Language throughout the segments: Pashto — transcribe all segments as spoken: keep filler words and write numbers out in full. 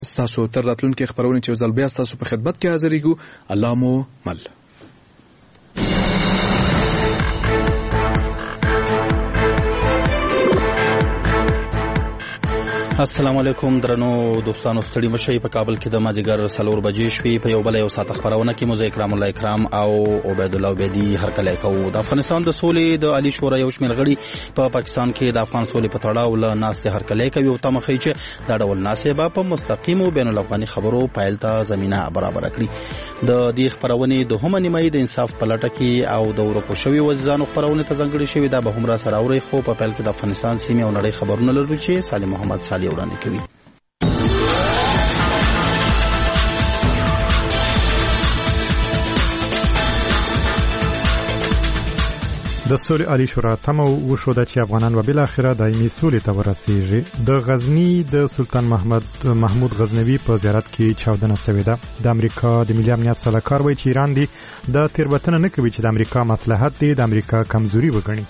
ستاسو تر راتلونکي خبرونه چې ځل بیا ستاسو په خدمت کې حاضرېږو. الله مو مل. السلام علیکم درنو دوستانو، ستړي مشئ. په کابل کې د مازیګر څلور بجې شوې. په یو بل یو ساعت خبرونه کې موږ اکرام الله اکرام او عبید الله عبیدي هرکلی کوو. د افغانستان د سولې د عالی شورا یو شمېر غړي په پا پاکستان کې د افغان سولې په تړاو له ناستې هرکلی کوي او تمه ښیي چې دا ډول ناستې به په مستقیمو بین الافغاني خبرو پیل ته زمینه برابره کړي. د دې خبرونې دوهمه نیمایي د انصاف په لټه کې او د ورکو شوي وزیرانو خبرونه ته ځانګړې شوې. دا به هم را سره اورئ، خو په پیل کې د افغانستان سیمې او نړۍ خبرونه لرو چې سالم محمد صالح وړاندې کوي. د سولې عالی شورا تمه وشوده چې افغانان به بالاخره دایمي سولې ته ورسیږي. د غزنی د سلطان محمد محمود غزنوي په زیارت کې چاودنه شوې ده. د امریکا د ملي امنیت سلاکار وایي چې ایران دی د تیروتنه نه کوي چې د امریکا مصلحت دی د امریکا کمزوري وګڼي.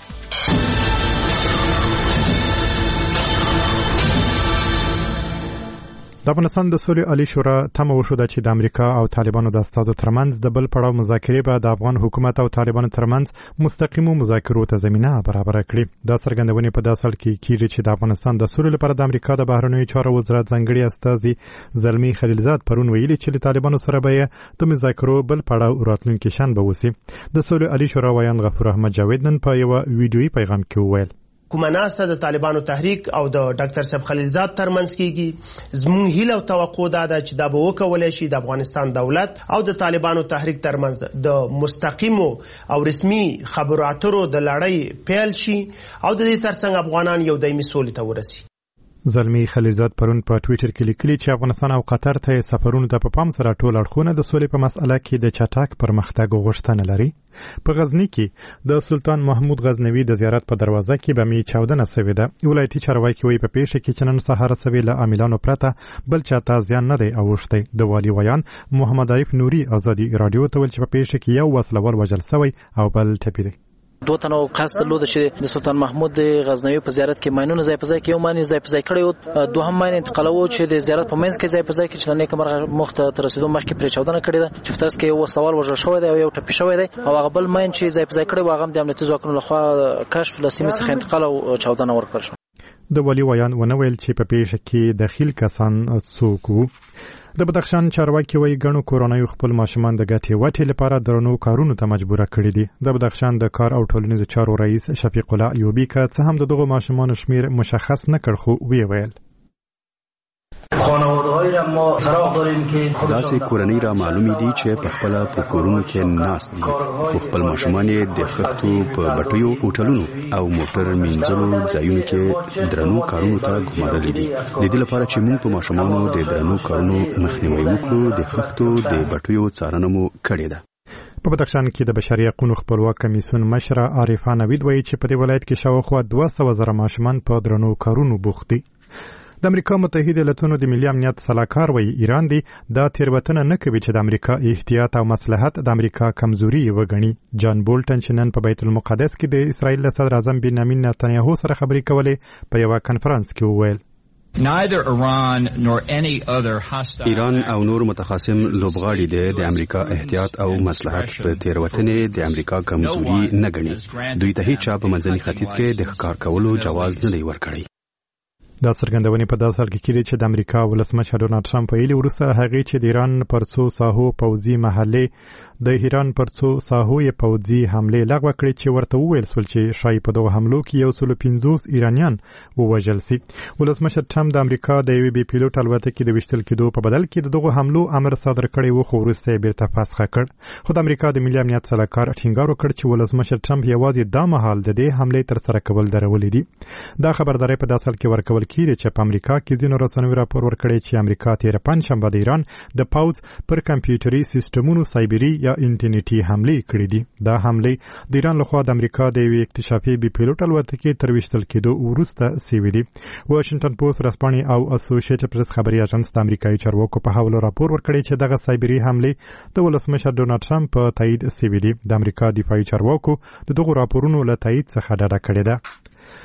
د افغانستان د سولې عالی شورا تمه وشوده چې د امریکا او طالبانو د استازو ترمنځ د بل پړاو مذاکرې به د افغان حکومت او طالبانو ترمنځ مستقیمو مذاکرو ته زمینه برابره کړي. دا څرګندونې په داسې حال کې کیږي چې د افغانستان د سولې لپاره د امریکا د بهرنیو چارو وزارت ځانګړي استازي زلمی خلیلزاد پرون ویلي چې له طالبانو سره به د مذاکرو بل پړاو راتلونکي شنبه وسی. د سولې عالی شورا ویان غفور احمد جاوید نن په یو ویډیويي پیغام کې وویل کومه ناسته د طالبانو تحریک او د ډاکټر صاحب خلیلزاد ترمنځ کیږي. زموږ هیله او توقع دا ده چې دا به وکولای شي د افغانستان دولت او د طالبانو تحریک ترمنځ د مستقیمو او رسمي خبرو اترو د لړۍ پیل شي او د دې ترڅنګ افغانان یو دایمي سولې ته ورسي. زلمی خلیلزاد پرون په ټوئیټر کې لیکلي چې افغانستان او قطر ته سفرونه د په پام سره ټول اړخونه د سولې په مسأله کې د چټک پرمختګ غوښتنه لري. په غزنی کې د سلطان محمود غزنوي د زیارت په دروازه کې به می چاودنه شوې ده. ولایتي چارواکي وایي په پیښه کې چې نن سهار سوي له عاملانو پرته بل چاته زیان نه دی اوښتی. د والي ویان محمد عارف نوري ازادي رادیو ته ویل چې په پیښه کې یو وسلوال وژل شوی او بل ټپي دی. دو تنو قصد درلود چې د سلطان محمود غزنوي په زیارت کې ماینونه ځای په ځای کې یو ماین ځای په ځای کړی او دوهم ماین انتقالو چې د زیارت په منځ کې ځای په ځای کې چې نه کومه مخته تر رسیدو مخکې پرې چاودنه کړې ده چې په تاسو کې یو سوال وژل شوی دی او یو ټپي شوی دی او هغه بل ماین چې ځای په ځای کړی و هغه د امنیتي ځواکونو لخوا کشف لسیمې څخه انتقال او چاودنه ورکړل شو. د والي ویان ونه ویل چې په پیښه کې داخل کسان څوک وو. د بدخشان چارواکي وایي ګڼو کورنیو خپل ماشومان د ګټې وټې لپاره درنو کارونو ته مجبوره کړي دي. د بدخشان د کار او ټولنیزو چارو رئیس شفیق الله ایوبي که څه هم د دغو ماشومانو شمیر مشخص نه کړ خو ویې ویل داسې کورنۍ را معلومې دي چې په خپله په کورونو کې ناست دي خو خپل ماشومان یې د خښتو په بټیو هوټلونو او موټر مینځلو ځایونو کې درنو کارونو ته ګمارلي دي. د دې لپاره چې موږ په ماشومانو د درنو کارونو مخنیوي وکړو د خښتو د بټیو څارنه مو کړې ده. په بدخشان کې د بشري حقوقو خپلواک کمیسیون مشره عارفه نوید وایي چې په دې ولایت کې شاوخوا دوه سوه زره ماشومان په درنو کارونو بوخت دي. د امریکا متحده ایالاتونو د ملي امنیت سلاکار وایي ایران دی دا تیروتنه نه کوي چې د امریکا احتیاط او مصلحت د امریکا کمزوري وګڼي. جان بولټن چې نن په بیت المقدس کې د اسرائیل صدر اعظم بنیامین نتنیاهو سره خبرې کولې په یو کانفرنس کې وویل Neither Iran nor any other hostile ایران او نور متخاصم لوبغاړي د امریکا احتیاط او مصلحت په تیروتنې د امریکا کمزوري نه ګڼي. دوی ته هیڅ په منځني ختیځ کې د ښکار کولو جواز نه دی ورکړی. دا څرګندونې په داسې حال کې کېږي چې د امریکا ولسمشر ډونالډ ټرمپ ویلي وروسته هغې چې د ایران پر څو ساحو پوځي محلې د ایران پر څو ساحو یې پوځي حملې لغوه کړې چې ورته وویل سول چې شایي په دغو حملو کې یو سلو پنځوس ایرانیان ووژل سي. ولسمشر ټرمپ د امریکا د یوې بې پیلوټ الوتکې د ویشتل کېدو په بدل کې د دغو حملو امر صادر کړی و خو وروسته یې بیرته فسخه کړ. خو د امریکا د ملي امنیت سلاکار ټینګار وکړ چې ولسمشر ټرمپ یوازې دا مهال د دې حملې ترسره کول درولې دي. دا خبرداری په داسې حال کې ورکول کېږي چې په امریکا کې ځینو رسنیو راپور ورکړی چې امریکا تېره پنجشنبه د ایران د پوځ پر کمپیوټري سیسټمونو سایبري یا انټرنیټي حملې کړې دي. دا حملې د ایران لخوا د امریکا د یوې اکتشافي بې پیلوټ الوتکې تر ویشتل کېدو وروسته سوي دي. واشنګټن پوسټ ورځپاڼې او اسوسییټډ پریس خبري اژانس د امریکایي چارواکو په حواله راپور ورکړی چې دغه سایبري حملې د ولسمشر ډونالډ ټرمپ په تایید سوي دي. د امریکا دفاعي چارواکو د دغو راپورونو له تایید څخه ډډه کړې ده.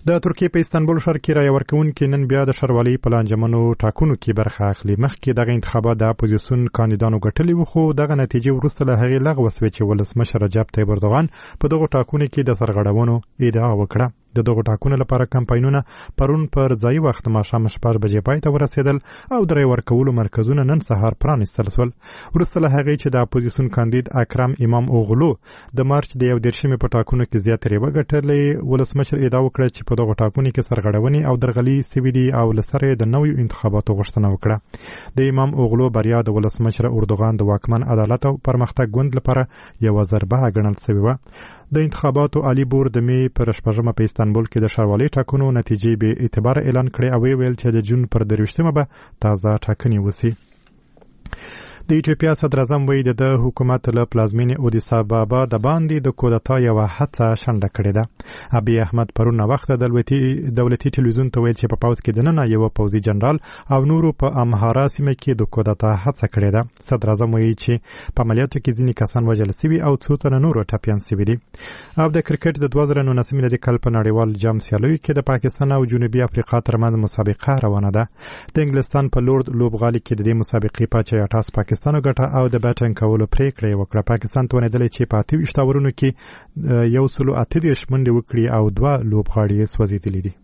د ترکیې په استانبول ښار کې رایه ورکوونکي نن بیا د ښاروالۍ په لانجمنو ټاکنو کې برخه اخلي. مخکې دغه انتخابات د اپوزیسیون کاندیدانو ګټلي وو، خو دغه نتیجې وروسته له هغې لغوه سوې چې ولسمشر رجب طیب اردوغان په دغو ټاکنو کې د سرغړونو ادعا وکړه. د دغو ټاکنو لپاره کمپاینونه پرون پر ځایي وخت ماښام شپږ بجې پای ته ورسېدل او د رایې ورکولو مرکزونه نن سهار پرانیستل شول. وروسته له هغې چې د اپوزیسیون کاندید اکرم امام اوغلو د مارچ د یو دېرشمې په ټاکنو کې زیاتې رایې وګټلې، ولسمشر ادعا وکړه چې په دغو ټاکنو کې سرغړونې او درغلي سوي دي او له سره د نویو انتخاباتو غوښتنه وکړه. د امام اوغلو بریا د ولسمشر اردوغان د واکمن عدالت او پرمختګ ګوند لپاره یوه ضربه ګڼل شوې وه. د انتخاباتو عالی بورډ د مې پر شپږمه په استانبول کې د ښاروالۍ ټاکنو نتیجې بې اعتباره اعلان کړې او ویل چې د جون پر درویشتمه به تازه ټاکنې وسي. د ایتوپیا صدر اعظم وایي د حکومت له پلازمینې اودیس ابابا د باندې د کودتا یوه هڅه شنډه کړې ده. ابي احمد پرون ناوخته دولتي ټلویزیون ته ویل چې په پوځ کې دننه یوه پوځي جنرال او نورو په امهارا سیمه کې د کودتا هڅه کړې ده. صدر اعظم وایي چې په عملیاتو کې ځینې کسان وژل سوي او څو تنه نورو ټپیان سوي دي. او د کرکټ د دوه زره نولسمې میلادي کال په نړیوال جام سیالیو کې د پاکستان او جنوبي افریقا ترمنځ مسابقه روانه ده. د انګلستان په لورد لوبغالي کې د دې مسابقې پاچا ټاس پاکستان ګټه او د بیټینګ کولو پریکړه وکړه. پاکستان توانیدلی چې په اته ویشت اورونو کې یو سلو اته دېرش منډې وکړي او دوه لوبغاړي یې سوځېدلي دي.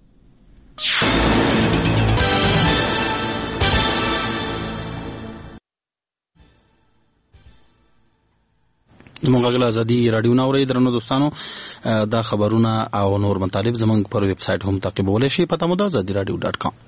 زموږ غږ ازادي راډیو نه اورئ. درنو دوستانو، دا خبرونه او نور مطالب زموږ پر ویب سایټ هم تعقیبولی شئ. پته مو ده ازادي راډیو ډاټ کام.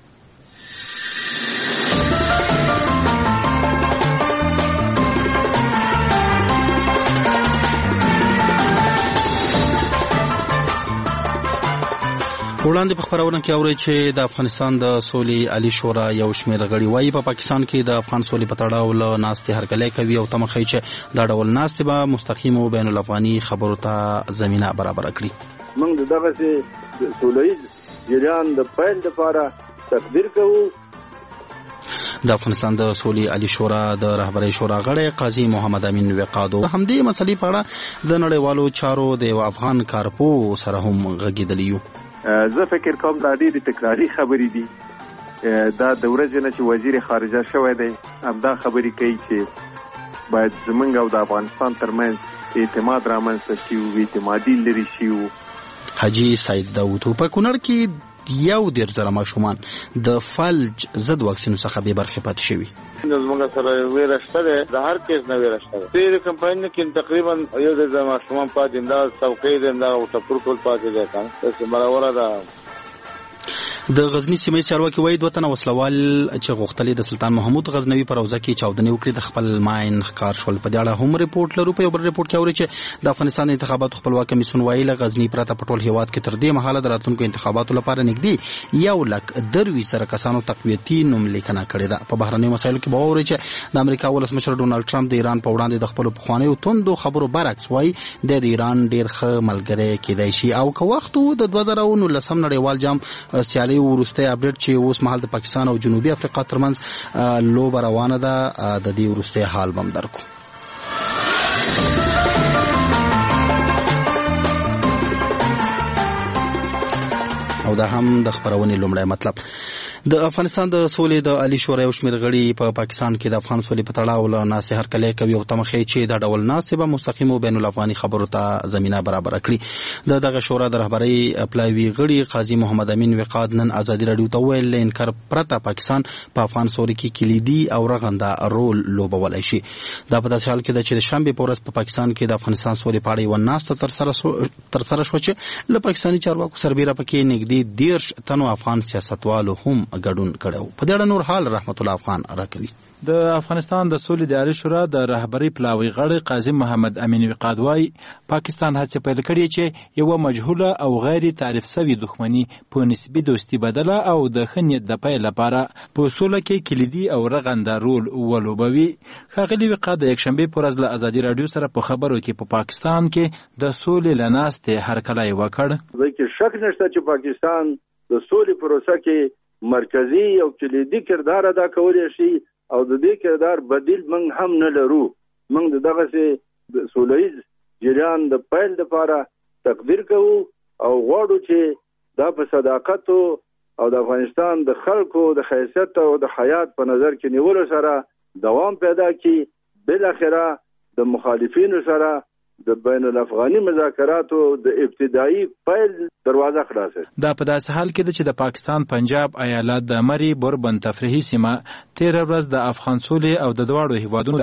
وړاندې په خبرونه کې اورئ چې د افغانستان د سولې عالی شورا یو شمېر غړي وایي په پاکستان کې د افغان سولې په تړاو له ناستې هرکلی کوي او تمه ښیي چې دا ډول ناستې به مستقیمو بین الافغاني خبرو ته زمینه برابره کړي. موږ د دغسې سولهییز جریان د پیل لپاره تقدیر کوو. د افغانستان د سولې عالی شورا د رهبرۍ شورا غړی قاضي محمد امین وقادو همدې مسلې په اړه د نړیوالو چارو د یو افغان کارپو سره هم غږېدلی یو. زه فکر کوم دا ډېرې تکراري خبرې دي. دا د ورځې نه چې وزیر خارجه شوی دی همدا خبرې کوي چې باید زمونږ او د افغانستان ترمنځ اعتماد رامنځته شي او اعتمادي لرې شي. حاجي سید داود په کونړ کې یو دېرش زره ماشومان د فلج ضد واکسینو څخه بې برخې پاتې شوي. زموږ سره ویره شته ده، د هر کیس نه ویره شته ده. دې کمپاین کې تقریبا یو د ماشومان پاتې دا څوکۍ ده او ټپور ټول پاتې ده. کنه مرور ده. د غزنی سیمې چارواکي وایي دوه تنه وسلوال چې غوښتلې د سلطان محمود غزنوي په روضه کې چاودنې وکړي د خپل ماین ښکار شول. په دې اړه هم ریپورت لرو. په یو بل ریپورت کې اوري چې د افغانستان د انتخاباتو خپلواک کمیسیون وایي له غزنی پرته په ټول هیواد کې تر دې مهاله د راتلونکو انتخاباتو لپاره نږدې یو لک درویشت زره کسانو تقویتي نوملیکنه کړې ده. په بهرنیو مسایلو کې به واورئ چې د امریکا ولسمشر ډونالډ ټرمپ د ایران په وړاندې د خپلو پخوانیو توندو خبرو برعکس وایي د ایران ډېر ښه ملګری کېدای شي. او که وخت د دوه زره نولسم نړیوال جام سیالۍ وروستی اپډیټ چې اوس مهال د پاکستان او جنوبي افریقا ترمنځ لوبه روانه ده، د دې وروستی حال به هم درکو. او دا هم د خبرونې لومړی مطلب. د افغانستان د سولې د عالی شورا یو شمېر غړي په پاکستان کې د افغان سولې په تړاو له ناستې هرکلی کوي او تمه ښیي چې دا ډول ناستې به مستقیمو بین الافغاني خبرو ته زمینه برابره کړي. د دغه شورا د رهبرۍ پلاوي غړي قاضي محمد امین وقاد نن ازادي راډیو ته وویل له انکار پرته پاکستان په افغان سولې کې کلیدي او رغنده رول لوبولی شي. دا په داسې حال کې ده چې د شنبې په ورځ په پاکستان کې د افغانستان سولې په اړه یوه ناسته ترسره شوه چې له پاکستاني چارواکو سربیره پکې نږدې دېرش تنو افغان سیاستوالو هم ګډون کړی. په دې اړه نور حال رحمت الله افغان راکوي. د افغانستان د سولې د عالی شورا د رهبرۍ پلاوي غړی قاضي محمد امین وقاد وايي پاکستان هڅه پیل کړې چې یو مجهوله او غیر تعریف شوی دښمنی په نسبی دوستي بدله او د خنیت د پیل لپاره په سوله کې کلیدي او رغنده رول ولوبوي. ښاغلي وقاد د یکشنبه پر ورځ له ازادي راډیو سره په خبرو کې په پا پاکستان کې د سولې لناستې هرکلی وکړ. ځکه شک نشته چې پاکستان د سولې پروسه کې مرکزی او کلیدي کردار ادا کولی شي او د دې کردار بدیل موږ هم نه لرو. موږ د دغسې سولهییز جریان د پیل لپاره تقدیر کوو او غواړو چې دا په صداقت او د افغانستان د خلکو د حیثیت او د حیات په نظر کې نیولو سره دوام پیدا کی. بل اخره د مخالفینو سره د بین الافغاني مذاکراتو د ابتدایي پیل دروازه خلاصه. دا په داسې حال کې ده چې د پاکستان پنجاب ایالت د مری بوربن تفریحي سیمه تیر ورځ د افغان سولې او د دواړو هیوادونو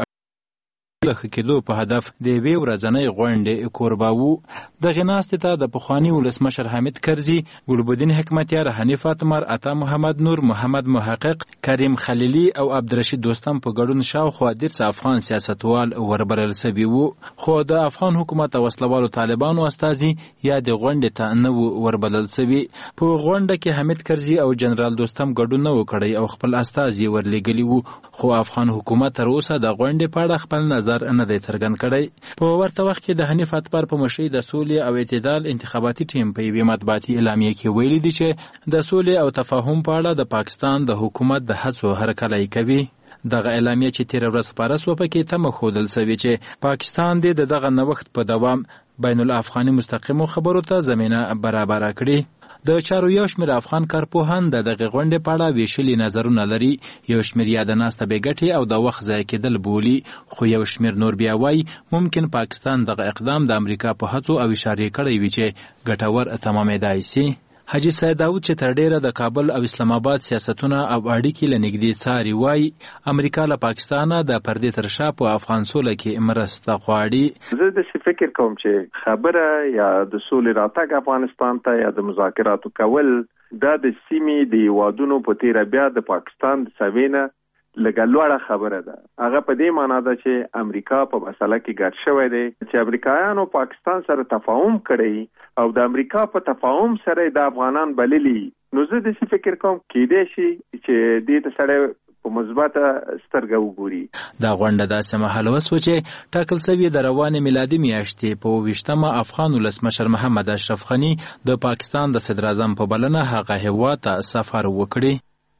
د ښه کېدو په هدف د یوې ورځنۍ غونډې کوربه وو. دغې ناستې ته د پخواني ولسمشر حامد کرزي، ګلبدین حکمتیار، حنیف اتمر، عطا محمد نور، محمد محقق، کریم خلیلي او عبدالرشید دوستم په ګډون شاوخوا دېرش افغان سیاستوال وربلل سوي وو. خو د افغان حکومت او وسلوالو طالبانو استازي یا د غونډې ته نه وو وربلل سوي. په غونډه کې حامد کرزي او جنرال دوستم ګډون نه و کړی او خپل استازي ورلېږلي وو. خو افغان حکومت تر اوسه د غونډې په اړه خپل نظر نه دی څرګند کړی. په ورته وخت کې د حنیف اتمر په مشرۍ د سولې او اعتدال انتخاباتي ټیم په یوې مطبوعاتي اعلامیه کې ویلي دي چې د سولې او تفاهم په اړه د پاکستان د حکومت د هڅو هرکلی کوي. دغه اعلامیه چې تیر ورځ خپاره سوه پکې تمه ښودل سوې چې پاکستان دې د دغه نوښت په دوام بین الافغاني مستقیمو خبرو ته زمینه برابره کړي. د چارو یو شمېر افغان کارپوهان د دغې غونډې په اړه ویشلي نظرونه لري. یو شمېر یا د ناسته بې ګټې او د وخت ضایع کېدل بولي، خو یو شمېر نور بیا وایي ممکن پاکستان دغه اقدام د امریکا په هڅو او اشارې کړی وي چې ګټور تمامېدای سي. حاجي سید داود چې تر ډیره د کابل او اسلام آباد سیاستونه او اړیکې له نږدې څاري وایي امریکا له پاکستانه د پردې تر شا په افغان سوله کې مرسته غواړي. زه داسې فکر کوم چې خبره یا د سولې راتګ افغانستان ته یا د مذاکراتو کول دا د سیمې د هیوادونو په تیره بیا د پاکستان د سوینه لږه لوړه خبره ده. هغه په دې معنا ده چې امریکا په مسله کې ګډ شوی دی چې امریکایانو پاکستان سره تفاهم کړی او د امریکا په تفاهم سره د افغانان بللی. نو زه داسې فکر کوم کېدای شي چې دې ته سړی په مثبته سترګه وګوري. دا غونډه داسې مهال وسوه چې ټاکل سوې د روانې میلادي میاشتې په اوویشتمه افغان ولسمشر محمد اشرف غني د پاکستان د صدر اعظم په بلنه هغه هېواد ته سفر وکړي.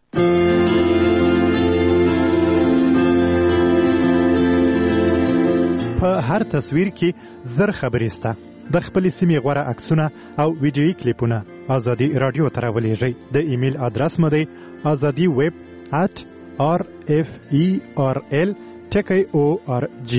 په هر تصویر کې زر خبرې سته. د خپلې سیمې غوره عکسونه او ویډیویي کلیپونه ازادي راډیو ته راولېږئ. د ایمیل ادرس مو دی ازادي ویب ات آر اف ای آر ال ټکی او آر جی.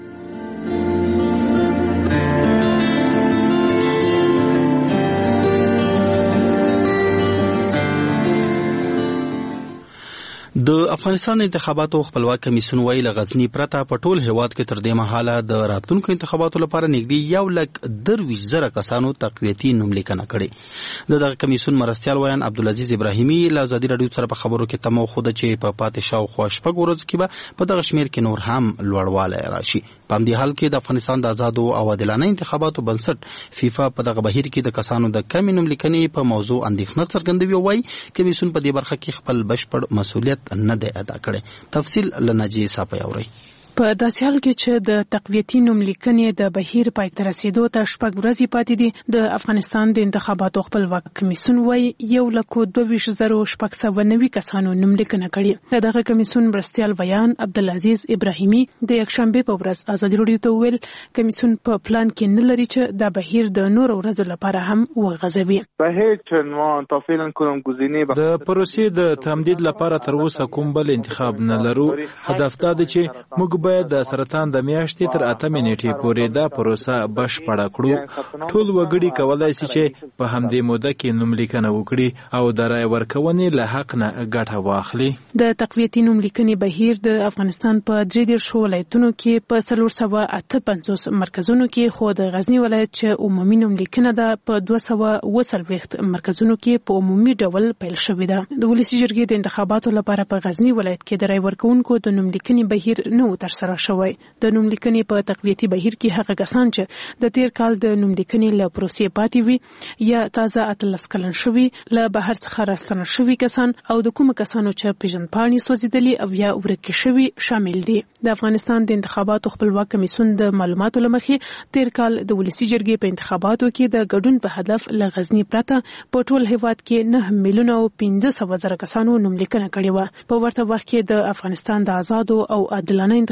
د افغانستان د انتخاباتو خپلواک کمیسیون ویل غزنی پرته په ټول هیواد کې تر دې مهاله د راتلونکو انتخاباتو لپاره نږدې یو لک درویشت زره کسانو تقویتي نوملیکنه کړې. د دغه کمیسیون مرستیال ویان عبدالعزیز ابراهیمي له ازادي راډیو سره په خبرو کې تمه خوده چې په پاتې شاوخوا شپږ ورځو کې به په دغه شمېر کې نور هم لوړوالی راشي. په همدې حال کې د افغانستان د آزادو او عادلانه انتخاباتو بنسټ فیفا په دغه بهیر کې د کسانو د کمې نوملیکنې په موضوع اندېښنه څرګندوي او وایي کمیسیون په دې برخه کې خپل بشپړ مسؤلیت نه دی ادا کړی. تفصیل لنجی صاحب اوري. په داسې حال کې چې د تقویتي نوملیکنې د بهیر پای ته رسیدو ته شپږ ورځې پاتې دي، د افغانستان د انتخاباتو خپلواک کمیسیون وایي یو لک دوه ویشت زره شپږ سوه نوي کسانو نوملیکنه کړې. د دغه کمیسیون مرستیال ویان عبدالعزیز ابراهیمي د یکشنبې په ورځ ازادي راډیو ته وویل کمیسیون په پلان کې نه لري چې دا بهیر د نورو ورځو لپاره هم وغځوي. به هیچ عنوان تا فعلا کوم گزینه د پروسې د تمدید لپاره تر اوسه کوم بل انتخاب نه لرو. هدف دا دی چې موږ باید د سرطان د میاشتې تر اتمې نیټې پورې دا پروسه بشپړه کړو. ټول وګړي کولای شي چې په همدې موده کې نوملیکنه وکړي او د رای ورکونې له حق نه ګټه واخلي. د تقویتي نوملیکنې بهیر د افغانستان په درې دېرشو ولایتونو کې په څلور سوه اته پنځوس مرکزونو کې، خو د غزني ولایت چې عمومي نوملیکنه ده په دوه سوه اووه څلوېښت مرکزونو کې په عمومي ډول پیل شوې ده. د ولسي جرګې د انتخاباتو لپاره په غزني ولایت کې د رای ورکوونکو د نوملیکنې بهیر نه و ترسره شوی. د نوملیکنې په تقویتي بهیر کې هغه کسان چې د تیر کال د نوملیکنې له پروسې پاتې وي یا تازه اتلس کلن شوي، له بهر څخه راستنه شوي کسان او د کومو کسانو چې پیژندپاڼې سوځېدلي او یا ورکې شوي شامل دي. د افغانستان د انتخاباتو خپلواک کمیسیون د معلوماتو له مخې تیر کال د ولسي جرګې په انتخاباتو کې د ګډون په هدف له غزني پرته په ټول هیواد کې نه میلیونه او پنځه سوه زره کسانو نوملیکنه کړې وه. په ورته وخت کې د افغانستان د آزادو او عادلانه انتخاباتو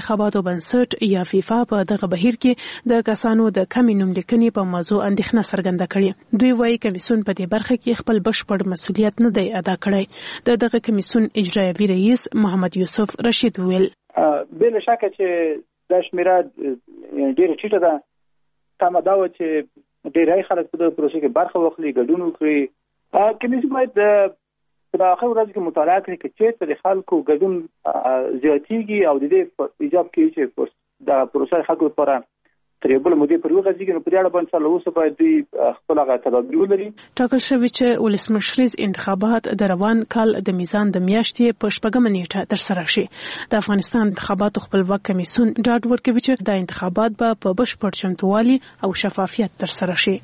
انتخاباتو بنسټ یا فیفا په دغه بهیر کې د کسانو د کمی نوم لیکنې په موضوع اندېښنه څرګنده کړې. دوی وایي کمیسیون په دې برخه کې خپل بشپړ مسؤلیت نه دی ادا کړی. د دغه کمیسیون اجرایوي رئیس محمد یوسف رشید ویل بل شکه چې د شمیره ډیره ټیټه ده. تمه دا و چې ډیری خلک په دې پروسې کې برخه واخلي، ګډون وکړي. کمیسیون باید په آخر ورځ کې مطالعه کړي چې چېرته د خلکو ګډون زیاتېږي او د دې ایجاب کوي چې د پروسې خلکو لپاره تر یو بل مودې پر وغځېږي. نو په دې اړه باندې سره اوسه باید دوی خپل هغه تدابیر ولري. ټاکل شوي چې ولسمشریز انتخابات د روان کال د میزان د میاشتې په شپږمه نیټه ترسره شي. د افغانستان انتخاباتو خپلواک کمیسیون ډاډ ورکوي چې د انتخابات به په بشپړ چمتووالي او شفافیت ترسره شي.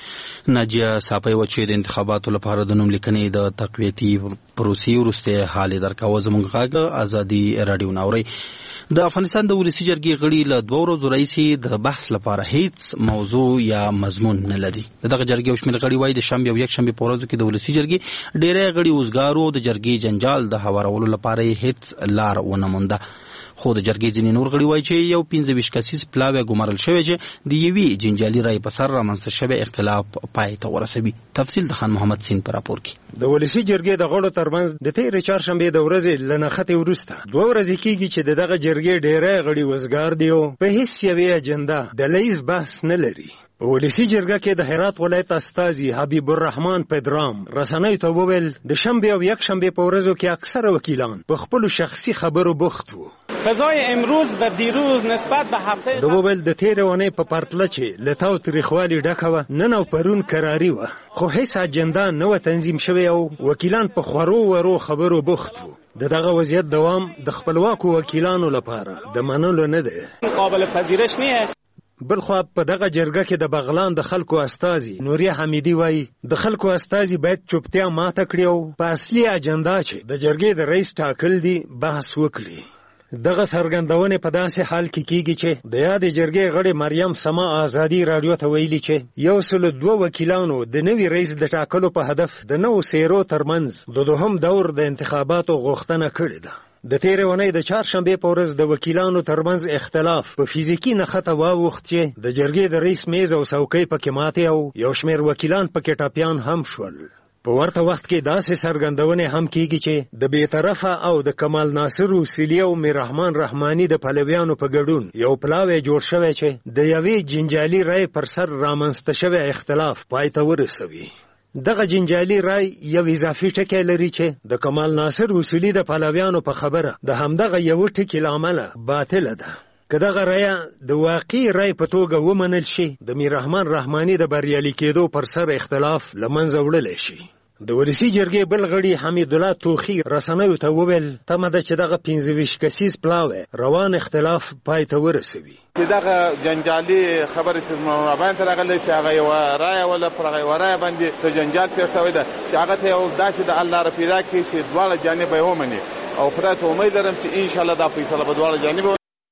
ناجیه صافی و چې د انتخاباتو لپاره د نوم لیکنې د تقویتي پروسې وروسته حال درکاوه. زموږ غږ ازادي رادیو ناوري. د افغانستان د ولسی جرګې غړي له دوه ورځو راهیسې د بحث لپاره هیڅ موضوع یا مضمون نه لري. دغه جرګې او شمېر غړي وایي د شنبه او یک شنبه په ورځو کې د ولسی جرګې ډېری غړي اوسګارو د جرګې جنجال د هوارولو لپاره هیڅ لار ونه مونده. خو د جرګې ځینې نور غړي وایي چې یو پنځه ویشت کسیز پلاوی ګمارل شوی چې د یوې جنجالي رایې په سر رامنځته شوی اختلاف پای ته ورسوي. تفصیل د خان محمد سین په راپور کې. د ولسی جرګې د غړو ترمنځ د تېرې چهارشنبې د ورځې له نښتې وروسته دوه ورځې کېږي چې د دغه جرګې ډېری غړي وزګار دي او په هېڅ یوې اجنډا ډلییز بحث نه لري. په ولسی جرګه کې د هرات ولایت استازي حبیب الرحمن پدرام رسنیو ته وویل د شنبه او یک شنبه په ورځو کې اکثره وکیلان په خپلو شخصي خبرو بوخت وو. فضای امروز و دیروز نسبت به هفته د وویل د تېرې اونۍ په پرتله چې له تاو تریخوالي ډکه وه، نن او پرون کراري وه، خو هیڅ اجنډا نه وه تنظیم شوې او وکیلان په خورو ورو خبرو بوخت وو. د دغه وضعیت دوام د خپلواکو وکیلانو لپاره د منلو نه دی، قابل پذیرش نه. بلخوا په دغه جرګه کې د بغلان د خلکو استازي نوریه حمیدی وایي د خلکو استازي باید چوپتیا ماته کړي او په اصلي اجنډا چې د جرګې د رئیس ټاکل دي بحث وکړي. دغه څرګندونې په داسې حال کې کیږي چې د یادې جرګې غړې مریم سما ازادي راډیو ته ویلي چې یو سل دوه وکیلانو د نوي رئیس د ټاکلو په هدف د نوو څېرو ترمنځ د دوهم دور د انتخاباتو غوښتنه کړې ده. د تېرې اونۍ د چهارشنبې په ورځ د وکیلانو ترمنځ اختلاف په فزیکي نښته واوښت چې د جرګې د رئیس میز او څوکۍ پکې ماتې او یو شمېر وکیلان پکې ټپیان هم شول. په ورته وخت کې داسې څرګندونې هم کیږي چې د بیطرفه او د کمال ناصر وسیلې او میر رحمان رحماني د پلویانو په ګډون یو پلاوی جوړ شوی چې د یوې جنجالي رایې پر سر رامنځته شوی اختلاف پای ته ورسوي. دغه جنجالي رای یو اضافي ټکی لري چې د کمال ناصر وسیلې د پلویانو په خبره د همدغه یو ټکي له امله باطله ده. که دغه رایه د واقعي رای په توګه ومنل شي، د میر رحمان رحماني د بریالي کېدو پر سر اختلاف له منځه وړلی شي. د ولسی جرګې بل غړي حمید الله توخي رسنیو ته وویل تمه ده چې دغه پنځه ویشت کسیز پلاوی روان اختلاف پای ته ورسوي. دغه جنجالي خبرې چې مابین ته راغلی چې هغه یوه رایه ولا پر هغه یوه رایه باندې ته جنجال تېر شوی ده چې هغه ته یو داسې د حل لاره پیدا کړي چې دواړه جانب یې ومني او خدای ته امید لرم چې انشاءالله دا فیصله به دواړه جانب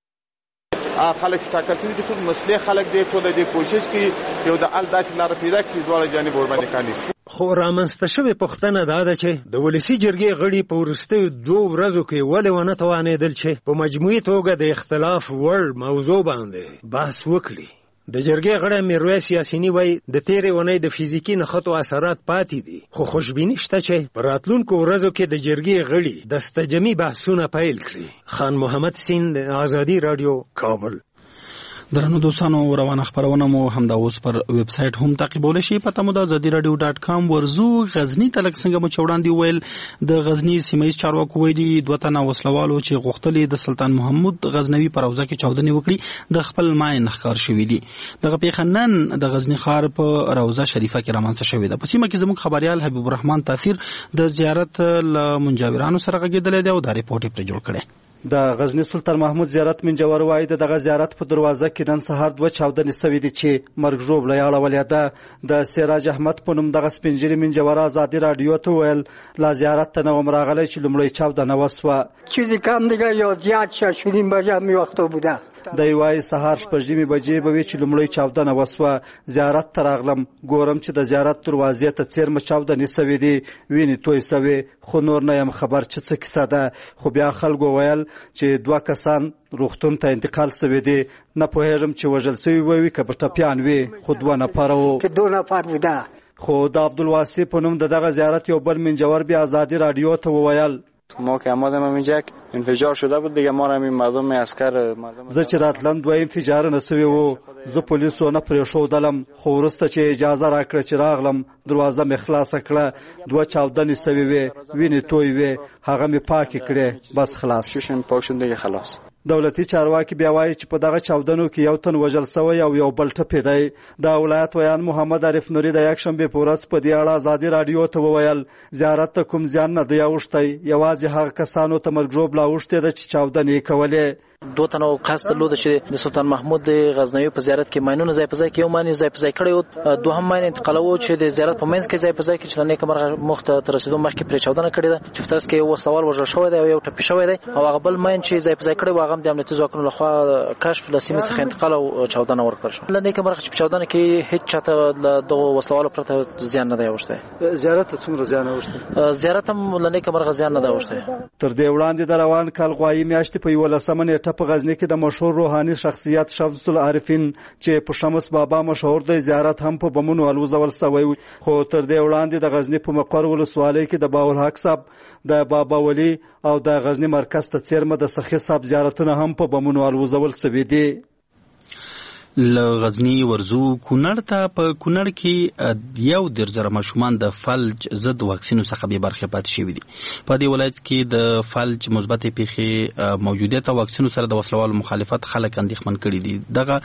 خلک چې ټاکل شوي دي ټول مسلح خلک دی، ټول دې کوشش کوي یو د حل داسې لاره پیدا کړي چې دواړه جانب ورباندې کاندي. خو رامنځته شوې پوښتنه دا ده چې د ولسی جرګې غړي په وروستیو دوو ورځو کې ولې ونه توانېدل چې په مجموعي توګه د اختلاف وړ موضوع باندې بحث وکړي. د جرګې غړی میرویس یاسیني وایي د تېرې اونۍ د فزیکي نښتو اثرات پاتې دي، خو خوشبیني شته چې په راتلونکو ورځو کې د جرګې غړي دستجمي بحثونه پیل کړي. خان محمد سین، ازادي راډیو، کابل. درنو دوستانو، روانه خبرونه مو همدا اوس پر ویب سټ هم تعقیبولی شي. پته مو د ازادي راډیو ډاټ کام. ورزو غزني ته لږ څنګه مو چې وړاندې وویل د غزني سیمه ییز چارواکو ویلي دوه تنه وسلوالو چې غوښتلې د سلطان محمود غزنوي په روضه کې چاودنې وکړي د خپل ماین ښکار شوي دي. دغه پیښه نن د غزني ښار په روضه شریفه کې رامنځته شوې ده. په سیمه کې زموږ خبریال حبیب الرحمن تاثیر د زیارت له منجاورانو سره غږېدلی دی او دا ریپورټ یې پرې جوړ کړی. د غزنی سلطان محمود زیارت منجور وایي دغه زیارت په دروازه کې نن سهار دوه چاودنې سوي دي چې مرګ ژوبله یې اړولې ده. د سراج احمد په نوم دغه سپین ږیري منجور ازادي راډیو ته ویل لا زیارت ته نه وم راغلی چې لومړی چاودنه وسوه. چیزی کم دیگه یا زیاد شد شدیم بجا می وقتا بوده د یوای سهار شپږ بجې به چې لومړی چاودنه وسوه. زیارت ته راغلم، ګورم چې د زیارت دروازې ته څیرمه چاودنې سوې دي، وینې توی سوې، خو نور نه یم خبر چې څه کیسه ده. خو بیا خلکو ویل چې دوه کسان روغتون ته انتقال سوي دي. نه پوهېږم چې وژل سوي وي که به ټپیان وي، خو دوه نفره وو. خو د عبدالواسع په نوم د دغه زیارت یو بل منجور بیا آزادی رادیو ته وویل ما که آمدم اینجا انفجار شده بود دیگه، ما را همین مردم عسکر مردم زه چې راتلم دوه انفجارونه سوي وو. زه پولیسو نه پرېښودلم، خو وروسته چې اجازه راکړه چې راغلم دروازه مې خلاصه کړه، دوه چاودنې سوي وې، وینې توی وې، هغه مې پاکې کړې، بس خلاص شوشم پاک شد دیگه خلاص. دولتي چارواکي بیا وایي چې په دغه چاودنو کې یو تن وژل سوی او یو بل ټپي دی. د ولایت ویان محمد عارف نوري د یکشنبې په ورځ په دې اړه ازادي رادیو ته وویل زیارت ته کوم زیان نه دی اوښتی، یوازې هغه کسانو ته مرګ ژوبله اوښتې ده چې چاودنې یې کولې. دو تنو قصد درلوده چې د سلطان محمود غزنوي په زیارت کې ماینونه ځای په ځای کې یو ماین ځای په ځای کړی و، دوهم ماین انتقالو چې د زیارت په منځ کې ځای په ځای کې چې نیکه مرغه مخته تر رسیدو مخکې پرې چاودنه کړې ده، چې په ترڅ کې یو سوال وژل شوی دی او یو ټپي شوی دی، او هغه بل ماین چې ځای په ځای کړی و هغه د امنیتي ځواکونو لخوا کشف له سیمې څخه انتقال او چاودنه ورکړل شو. له نیکه مرغه چې په چاودنه کې هیڅ چاته له دغه وسلوالو پرته زیان نه دی اوښتی. زیارت ته څومره زیان اوښتی؟ زیارت هم له نیکه مرغه زیان نه دی اوښتی. تر دې وړاندې د روان کال غوایي میاشتې په یولسمه نیټه په غزني کې د مشهور روحاني شخصیت شمس العارفین چې په شمس بابا مشهور دی زیارت هم په بمونو الوزول سوی، خو تر دې وړاندې د غزني په مقر ولسوالۍ کې د باولحق صاحب، د بابا ولی او د غزني مرکز ته څیرمه د سخي صاحب زیارتونه هم په بمونو الوزول سوي دي. ل غزنی ورزو کونړ ته په کونړ کې یو درې زره ماشومان د فلج ضد واکسینو څخه به برخه پاتې شوي دي. په دې ولایت کې د فلج مثبت پیښې موجودیت او واکسینو سره د وسلوالو مخالفت خلک اندېښمن کړي دي. دغه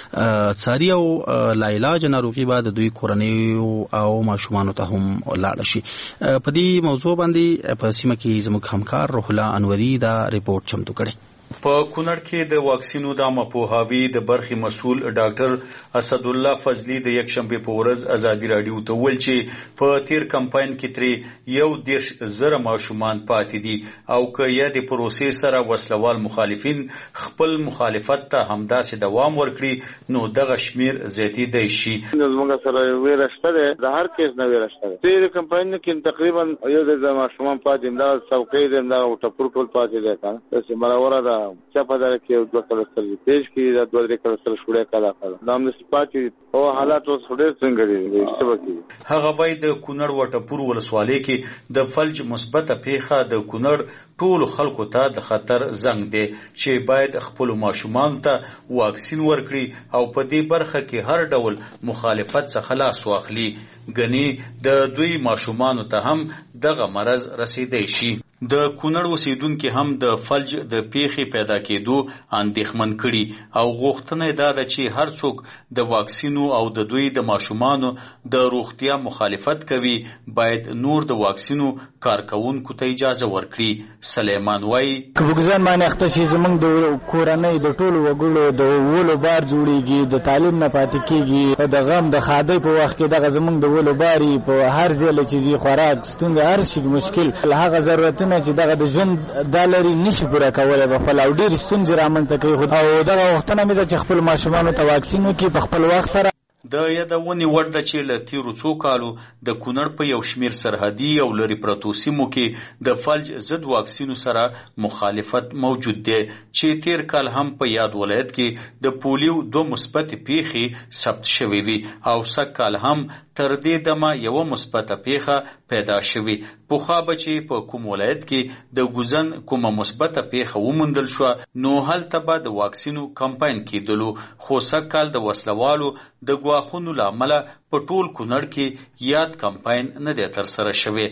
څاري او لاعلاج ناروغي به د دوی کورنۍ او ماشومانو ته هم لاړ شي. په دې موضوع باندې په سیمه کې زموږ همکار روح الله انوري دا ریپورت چمتو کړی. په کونړ کې د واکسینو د عامه پوهاوي د برخې مسؤل ډاکټر اسد الله فضلي د یکشنبې په ورځ ازادي راډیو ته وویل چې په تیر کمپاین کې ترې یو دېرش زره ماشومان پاتې دي او که یا د پروسې سره وسلوال مخالفین خپل مخالفت ته همداسې دوام ورکړي نو دغه شمیر زیاتېدی شي. زموږ سره ویره شته ده، د هر کیس نه ویره شته ده. تیر کمپاین کې تقریبا یو د ماشومان پاتې دا څوکۍ ده دا ټپور ټول پاتې ده کنه چې مراوره ده چپا دره کې دوه کله سره پیش کې دا دوه درې کله سره شوړې کړه کړه دا موږ سپاتې او حالات اوس ډېر څنګه دي څه وکړي. هغه وای د کونړ وټپور ولسوالۍ کې د فلج مثبت پیښه د کونړ ټول خلکو ته د خطر زنګ دی چې باید خپل ماشومان ته واکسین ورکړي او په دې برخه کې هر ډول مخالفت څخه خلاص واخلي، غني د دوی ماشومان ته هم دغه مرض رسیدای شي. د کونړ اوسیدونکو هم د فلج د پیښې پیدا کېدو اندېښمن کړي او غوښتنه دا ده چې هر څوک د واکسینو او د دوی د ماشومانو د روغتیا مخالفت کوي باید نور د واکسینو کارکونکو ته اجازه ورکړي. سلیمان وای کبوګزان باندې اخته شي زمونږ د کورنۍ د ټولو وګړو د ولو بار جوړیږي، د تعلیم نه پاتې کیږي، د غم د خادۍ په وخت کې دغه زمونږ د ولو باری په هر ځای له چیزي خوراک ستونزه هر شي مشکل هغه ضرورت چې دغه د ژوند د لري نشي پوره کولای په خپل او ډېر ستونزې رامنځته کوي او دغه وختونه مې د خپل ماشومانو ته واکسین وکړي په خپل وخت سره. د یادونې وړ ده چې له تیرو څو کالو د کونړ په یو شمیر سرحدي او لرې پرتو سیمو کې د فلج ضد واکسینو سره مخالفت موجود دی چې تیر کال هم په یاد ولایت کې د پولیو دوه مثبت پیښې ثبت شوې وي او سږ کال هم تر دې دمه یو مثبت پیښه پیدا شوې. پوخا بچې په کوم ولایت کې د ګوزن کومه مثبت پیښه وموندل شو نو هلته به د واکسینو کمپاین کېدلو، خو سږ کال د وسلوالو د ګواښونو له امله په ټول کونړ کې یاد کمپاین نه دی ترسره شوی.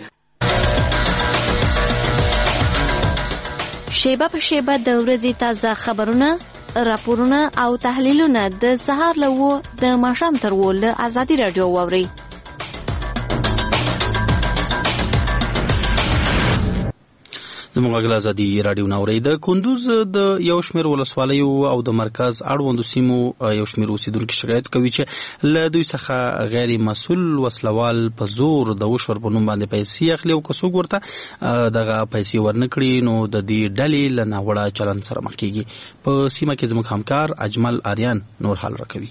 شیبه په شیبه د ورځې تازه خبرونه، راپورونه او تحلیلونه د سهار له وو د ماښام تر وو له ازادي راډیو واورئ. زموږ غلا ازادي رادیو ناوړي د کندوز د یو شمېر ولسوالیو او د مرکز اړوندو سیمو یو شمېر اوسیدونکو شکایت کوي چې له دوی څخه غیر مسؤل وسلوال په زور د وشور په نوم باندې پیسې اخلي او که څوک ورته دغه پیسې ورنکړي نو د دې ډلې له ناوړه چلند سره مخ کیږي. په سیمه کې زموږ همکار اجمل آریان نور حال راکوي.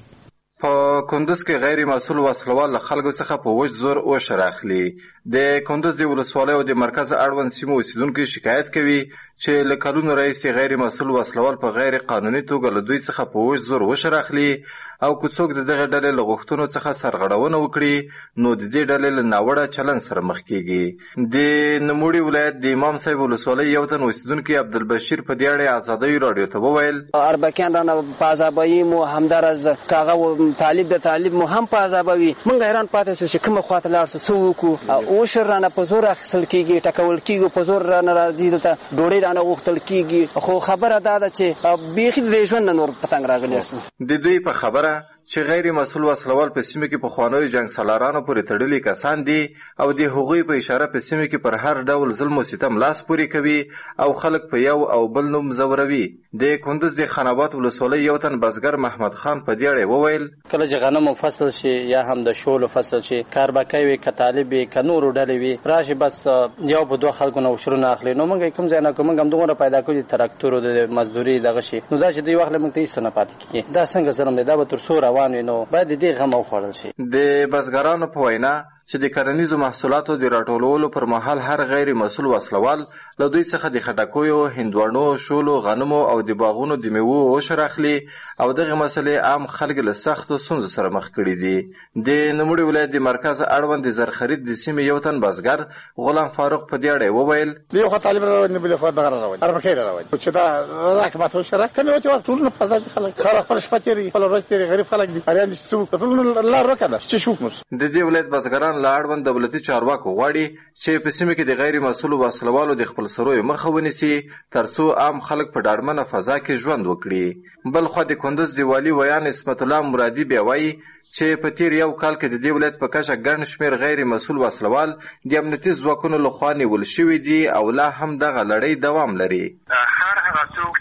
په کندوز کې غیر مسؤل وسلوال له خلکو څخه په وچ زور وشر اخلي. د کندوز د ولسوالۍ او د مرکز اړوند سیمو اوسیدونکو شکایت کوي چې له کلونو راهیسې غیر مسؤل وسلوال په غیر قانوني توګه له دوی څخه په وچ زور وشر اخلي او که څوک د دغه ډلې له غوښتنو څخه سرغړونه وکړي نو د دې ډلې له ناوړه چلند سره مخ کیږي. د نوموړي ولایت د امام صاحب ولسوالۍ یو تن اوسیدونکي عبدالبشیر په دې اړه ازادۍ رادیو ته وویل اربکیان رانه په عذابوي مو همدارز کاغه طالب د طالب مو هم په عذابوي موږ حیران پاتې شو چې کومه خواته لاړ شو څه وکړو او شر رانه په زور اخیستل کیږي ټکول کیږي په زور رانه راځي دلته ډوډۍ رانه غوښتل کیږي خو خبره دا ده چې بیخي د ژوند نور پتنګ راغلی د دوی په خبره چې غیر مسؤل وسلوال په سیمه کې په خوانوي جنگ سالارانو پورې تړلي کسان دي او د هغوی په اشاره په سیمه کې پر هر ډول ظلم او ستم لاس پوري کوي او خلک په یو او بل نوم زوروي. د کندوز د خانابات ولسوالۍ یو تن بزګر محمد خان په دې اړه وویل کله چې غنم فصل شي یا هم د شولو فصل شي کاربکای وي کطالب وي کنورو ډلې وي راشي بس یو په دوه خلکو نو شروع نه اخلي نو موږ کوم ځای نه کوم هم دغه پیدا کوي تراکتور د مزدوري دغه شي نو دا چې دوی وخت موږ ته هیڅ نه پاتې کیږي دا څنګه ظلم دی دا به تر څو روان وي نو باید دې غم او خوړل شي. د بزګرانو په وینا چې د کرنیزو محصولاتو د راټولولو پر مهال هر غیر مسؤل وسلوال له دوی څخه د خټکیو، هندوانو، شولو، غنمو او د باغونو د میوو عشر اخلي او دغه مسلې عام خلک له سختو ستونزو سره مخ کړي دي. د نوموړي ولایت د مرکز اړوند د زرخرید د سیمې یو تن بزګر غلام فاروق په دې اړه وویل یو خو طالب راوړي بل خو دغه راوړي اربکه راوړي چې دا راکبات وشره کله چې ټول نه پزاد خلک خلک خپل شپتيري خپل ورځتيري غریب خلک دي اړین څو ټول الله ورکړه چې شوف مس د دې ولایت بزګران لا اړوند دولتي چارواکو غواړي چې په سیمه کې د غیر مسؤل وسلوالو د خپل سروي مخه ونیسي ترڅو عام خلک په ډاډمنه فضا کې ژوند وکړي. بل خو د کندوز دی والی ویان اسمت الله مرادي بیا وایي چې په تیر یو کال کې د دې ولایت په کچه ګڼ شمېر غیر مسؤل وسلوال د امنیتي ځواکونو لخوا نیول شوي دي او لا هم دغه لړۍ دوام لري. هر هغه څوک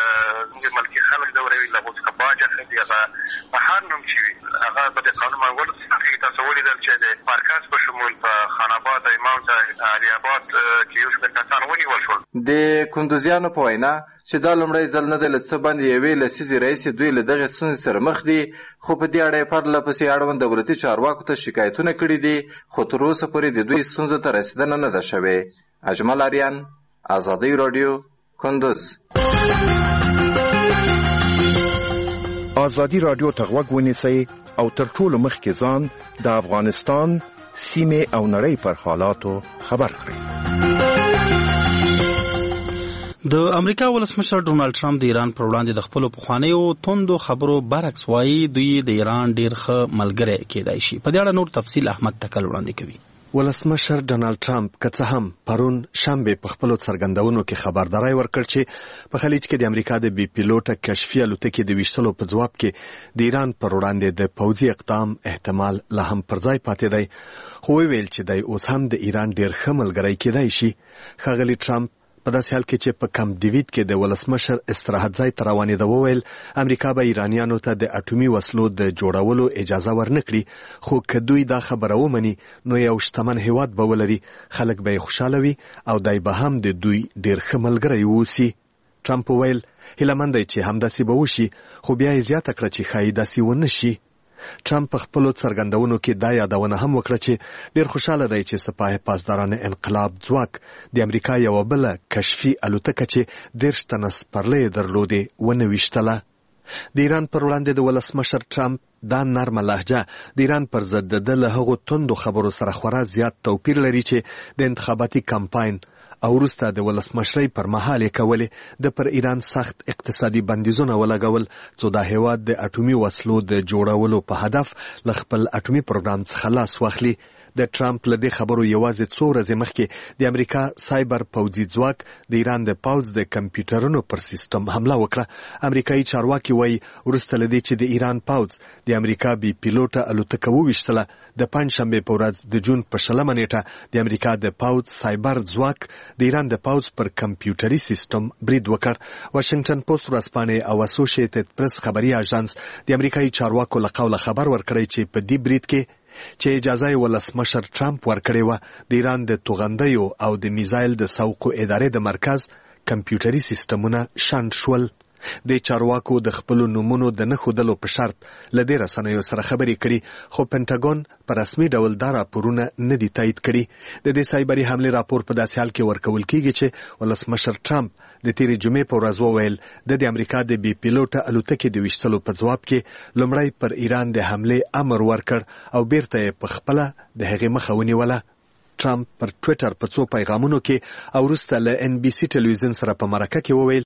چې د ملکي خلک دوروي له څخه باج اخلي هغه په هر نوم چې هغه به د قانون منګولو څخه تاسو ولیدل چې د مرکز په شمول په خاناباد امام صاحب علي آباد کې یو شمېر کسان ونیول شول. د کندوزیانو په وینا چې دا لومړی ځل نه دی له څه باندې یوې لسیزې راهیسې دوی له دغې ستونزې سره مخ دي خو په دې اړه یې پرله پسې اړوند دولتي چارواکو ته شکایتونه کړي دي خو تر اوسه پورې د دوی ستونزو ته رسیدنه نه ده شوې. اجمل آریان ازادۍ راډیو کندوز. ازادي راډیو ته غوږ ونیسئ او تر ټولو مخکې ځان د افغانستان سیمې او نړۍ پر حالاتو خبر کړئ. د امریکا ولسمشر ډونالد ټرمپ د ایران پر وړاندې د خپلو پخوانیو توندو خبرو برعکس وایي دوی د ایران ډیر ښه ملګری کېدای شي. په دې اړه نور تفصیل احمد تکل وړاندې کوي. ولسمشر ډونالد ټرمپ که څه هم پرون شنبه په خپلو څرګندونو کې خبرداري ورکړ چې په خلیج کې د امریکا د بي پیلوټه کشفي الوتکې د ویشتلو په ځواب کې د ایران پر وړاندې د پوځي اقدام احتمال لا هم پر ځای پاتې دی خو ویل چې د اوس هم د ایران ډیر ښه ملګری کېدای شي. ښاغلي ټرمپ په داسې حال کې چې په کم ډیویډ کې د ولسمشر استراحت ځای ته روانېده وویل امریکا به ایرانیانو ته د اټومي وسلو د جوړولو اجازه ورنکړي خو که دوی دا خبره ومني نو یو شتمن هیواد به ولري خلک به یې خوشحاله وي او دی به هم د دوی ډیر ښه ملګری واوسي. ټرمپ وویل هیله مند دی چې همداسې به وشي خو بیا یې زیاته کړه چې ښایي داسې ونه شي. ټرمپ په خپلو څرګندونو کې دا یادونه هم وکړه چې ډیر خوشاله دی چې سپاه پاسداران انقلاب ځواک د امریکا یو بل کشفي الوتکه چې دیرش تنه سپرلۍ درلودې ونه ویشتله. د ایران پر وړاندې د ولسمشر ټرمپ دا نرمه لهجه د ایران پر ضد د له هغو توندو خبرو سره خورا زیات توپیر لري چې د انتخاباتي کمپاین او وروسته د ولسمشرۍ پر مهال یې کولې د پر ایران سخت اقتصادي بندیزونه ولګول څو دا هیواد د اټومي وسلو د جوړولو په هدف له خپل اټومي پروګرام څخه لاس واخلي. د ټرمپ له دې خبرو یوازې څو ورځې مخکې د امریکا سایبر پوځي ځواک د ایران د پوځ د کمپیوټرونو پر سیستم حمله وکړه. امریکایي چارواکي وایي وروسته له دې چې د ایران پوځ د امریکا بي پیلوټه الوتکه وویشتله، د پنجشنبې په ورځ د جون په شلمه نیټه د امریکا د پوځ سایبر ځواک د ایران د پوځ پر کمپیوټري سیستم برید وکړ. واشنگټن پوسټ ورځپاڼې او اسوسییټډ پریس خبري اژانس د امریکایي چارواکو له قوله خبر ورکړی چې په دې برید کې چې اجازه یې ولسمشر ټرمپ ورکړې وه، د ایران د توغندیو او د میزایل د سوقو ادارې د مرکز کمپیوټري سیستمونه شنډ شول. د چارواکو د خپل نومونو د نه ښودلو په شرط له دې رسنیو سره خبرې کړي، خو پینټاګون په رسمي ډول دا راپورونه نه دي تایید کړي. د دې سایبري حملې راپور په داسې حال کې ورکول کیږي چې ولسمشر ټرمپ د تیرې جمعې په ورځ وویل د امریکا د بي پیلوټه الوتکې د ویشتلو په ځواب کې لومړی پر ایران د حملې امر ورکړ او بیرته یې په خپله د هغې مخه ونیوله. ټرمپ پر ټویټر په څو پیغامونو کې او وروسته له ان بي سي ټلویزیون سره په مرکه کې وویل